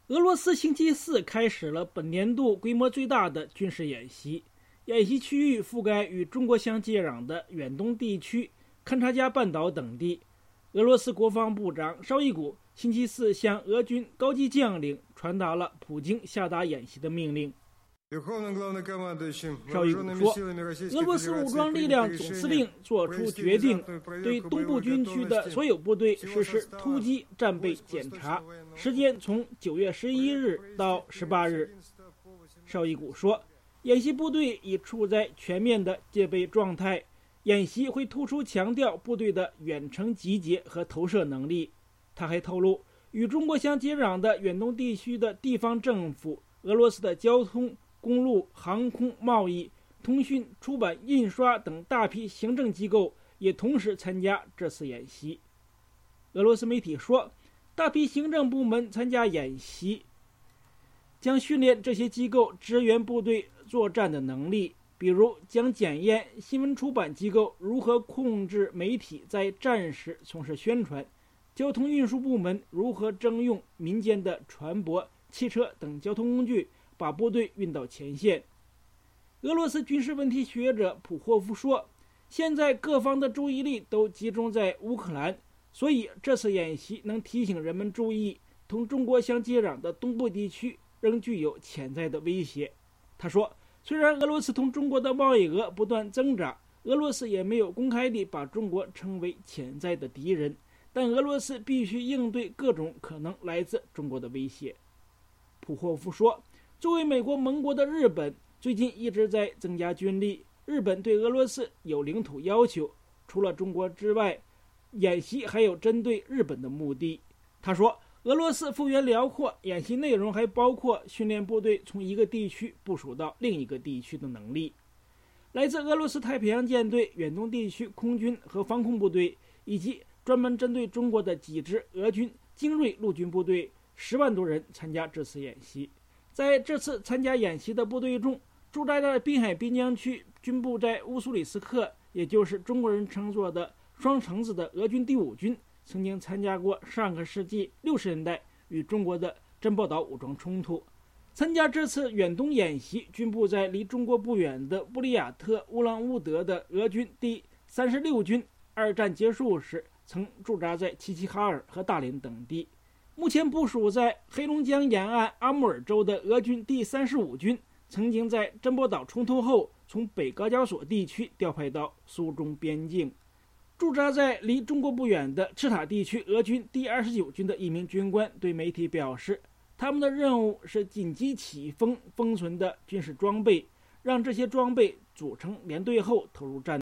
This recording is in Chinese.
俄罗斯星期四开始了本年度规模最大的军事演习，演习区域覆盖与中国相接壤的远东地区、勘察加半岛等地。俄罗斯国防部长绍伊古星期四向俄军高级将领传达了普京下达演习的命令。绍伊古说，俄罗斯武装力量总司令作出决定，对东部军区的所有部队实施突击战备检查，时间从9月11日到18日。绍伊古说，演习部队已处在全面的戒备状态，演习会突出强调部队的远程集结和投射能力。他还透露，与中国相接壤的远东地区的地方政府、俄罗斯的交通、公路、航空、贸易、通讯、出版、印刷等大批行政机构也同时参加这次演习。俄罗斯媒体说，大批行政部门参加演习，将训练这些机构支援部队作战的能力，比如将检验新闻出版机构如何控制媒体在战时从事宣传，交通运输部门如何征用民间的船舶、汽车等交通工具把部队运到前线。俄罗斯军事问题学者普霍夫说，现在各方的注意力都集中在乌克兰，所以这次演习能提醒人们注意，同中国相接壤的东部地区仍具有潜在的威胁。他说，虽然俄罗斯同中国的贸易额不断增长，俄罗斯也没有公开地把中国称为潜在的敌人，但俄罗斯必须应对各种可能来自中国的威胁。普霍夫说，作为美国盟国的日本最近一直在增加军力，日本对俄罗斯有领土要求，除了中国之外，演习还有针对日本的目的。他说，俄罗斯幅员辽阔，演习内容还包括训练部队从一个地区部署到另一个地区的能力。来自俄罗斯太平洋舰队远东地区空军和防空部队，以及专门针对中国的几支俄军精锐陆军部队10万多人参加这次演习。在这次参加演习的部队中，驻扎在滨海边疆区军部在乌苏里斯克，也就是中国人称作的双橙子的俄军第5军，曾经参加过上个世纪60年代与中国的珍宝岛武装冲突。参加这次远东演习军部在离中国不远的布里亚特乌兰乌德的俄军第36军，二战结束时曾驻扎在齐齐哈尔和大连等地。目前部署在黑龙江沿岸阿穆尔州的俄军第35军，曾经在珍宝岛冲突后从北高加索地区调派到苏中边境。驻扎在离中国不远的赤塔地区俄军第29军的一名军官对媒体表示，他们的任务是紧急起封封存的军事装备，让这些装备组成连队后投入战